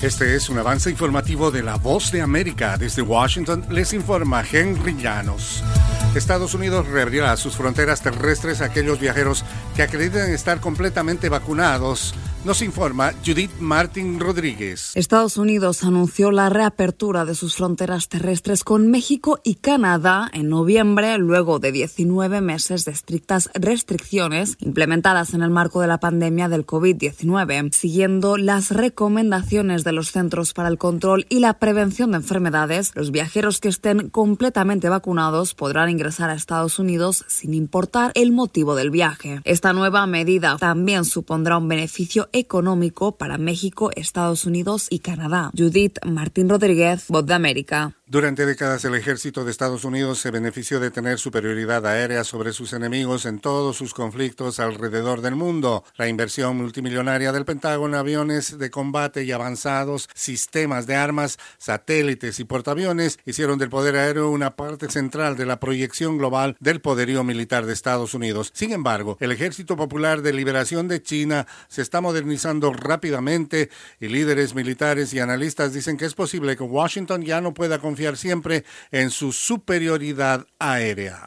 Este es un avance informativo de La Voz de América. Desde Washington les informa Henry Llanos. Estados Unidos reabrirá sus fronteras terrestres a aquellos viajeros que acreditan estar completamente vacunados. Nos informa Judith Martín Rodríguez. Estados Unidos anunció la reapertura de sus fronteras terrestres con México y Canadá en noviembre, luego de 19 meses de estrictas restricciones implementadas en el marco de la pandemia del COVID-19, siguiendo las recomendaciones de los Centros para el Control y la Prevención de Enfermedades. Los viajeros que estén completamente vacunados podrán ingresar a Estados Unidos sin importar el motivo del viaje. Esta nueva medida también supondrá un beneficio económico para México, Estados Unidos y Canadá. Judith Martín Rodríguez, Voz de América. Durante décadas el ejército de Estados Unidos se benefició de tener superioridad aérea sobre sus enemigos en todos sus conflictos alrededor del mundo. La inversión multimillonaria del Pentágono, aviones de combate y avanzados sistemas de armas, satélites y portaaviones hicieron del poder aéreo una parte central de la proyección global del poderío militar de Estados Unidos. Sin embargo, el Ejército Popular de Liberación de China se está modernizando rápidamente y líderes militares y analistas dicen que es posible que Washington ya no pueda confiar siempre en su superioridad aérea.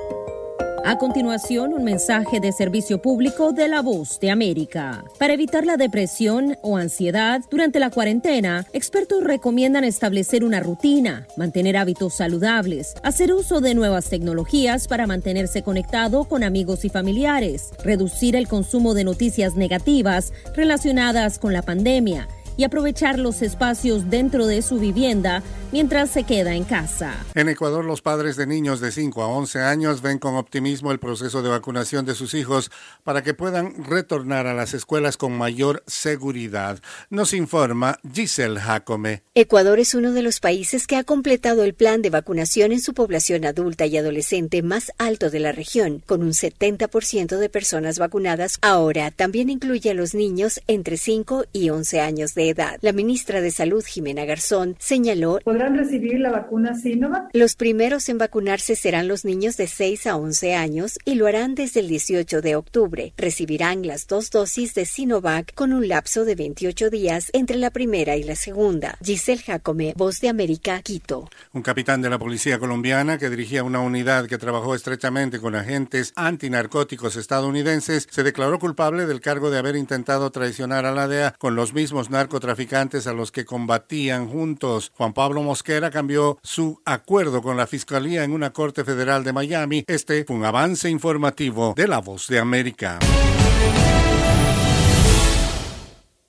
A continuación, un mensaje de servicio público de La Voz de América. Para evitar la depresión o ansiedad durante la cuarentena, expertos recomiendan establecer una rutina, mantener hábitos saludables, hacer uso de nuevas tecnologías para mantenerse conectado con amigos y familiares, reducir el consumo de noticias negativas relacionadas con la pandemia y aprovechar los espacios dentro de su vivienda mientras se queda en casa. En Ecuador, los padres de niños de 5 a 11 años ven con optimismo el proceso de vacunación de sus hijos para que puedan retornar a las escuelas con mayor seguridad. Nos informa Giselle Jacome. Ecuador es uno de los países que ha completado el plan de vacunación en su población adulta y adolescente más alto de la región, con un 70% de personas vacunadas. Ahora también incluye a los niños entre 5 y 11 años de edad. La ministra de Salud, Jimena Garzón, señaló: ¿podrán recibir la vacuna Sinovac? Los primeros en vacunarse serán los niños de 6 a 11 años y lo harán desde el 18 de octubre. Recibirán las 2 dosis de Sinovac con un lapso de 28 días entre la primera y la segunda. Giselle Jacome, Voz de América, Quito. Un capitán de la policía colombiana que dirigía una unidad que trabajó estrechamente con agentes antinarcóticos estadounidenses se declaró culpable del cargo de haber intentado traicionar a la DEA con los mismos narcotraficantes a los que combatían juntos. Juan Pablo Mosquera cambió su acuerdo con la Fiscalía en una corte federal de Miami. Este fue un avance informativo de La Voz de América.